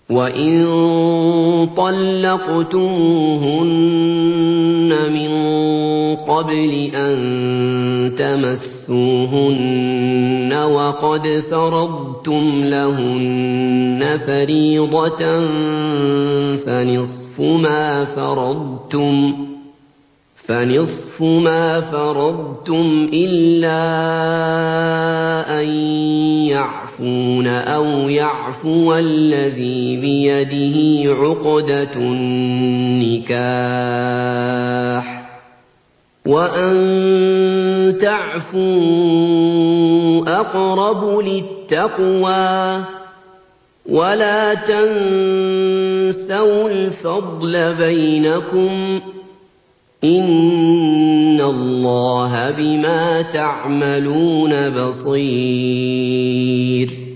وَإِن طَلَّقْتُمُوهُنَّ مِن قَبْلِ أَن تَمَسُّوهُنَّ وَقَدْ فَرَضْتُمْ لَهُنَّ فَرِيضَةً فَنِصْفُ مَا فَرَضْتُمْ إِلَّا أَن يَعْفُونَ أَوْ يَعْفُوَ الَّذِي بِيَدِهِ عُقْدَةُ النِّكَاحِ ۚ وَأَن تَعْفُوا أَقْرَبُ لِلتَّقْوَىٰ ۚ وَلَا تَنسَوُا الْفَضْلَ بَيْنَكُمْ ۚ إِنَّ اللَّهَ بِمَا تَعْمَلُونَ بَصِيرٌ